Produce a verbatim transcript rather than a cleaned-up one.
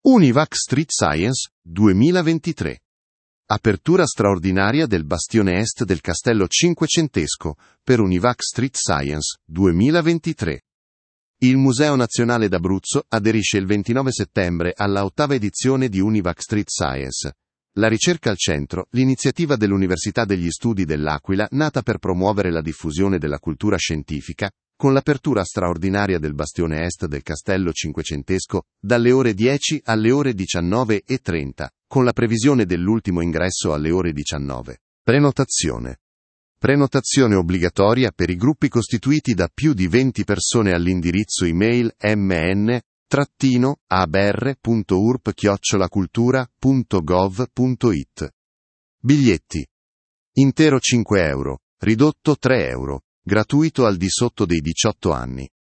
Univac Street Science duemilaventitré. Apertura straordinaria del bastione est del Castello Cinquecentesco per Univac Street Science duemilaventitré. Il Museo Nazionale d'Abruzzo aderisce il ventinove settembre alla ottava edizione di Univac Street Science. La ricerca al centro, l'iniziativa dell'Università degli Studi dell'Aquila nata per promuovere la diffusione della cultura scientifica, con l'apertura straordinaria del bastione est del Castello Cinquecentesco dalle ore dieci alle ore diciannove e trenta, con la previsione dell'ultimo ingresso alle ore diciannove. Prenotazione. Prenotazione obbligatoria per i gruppi costituiti da più di venti persone all'indirizzo email m n a b r punto u r p chiocciola cultura punto gov punto i t. Biglietti. Intero cinque euro, ridotto tre euro, gratuito al di sotto dei diciotto anni.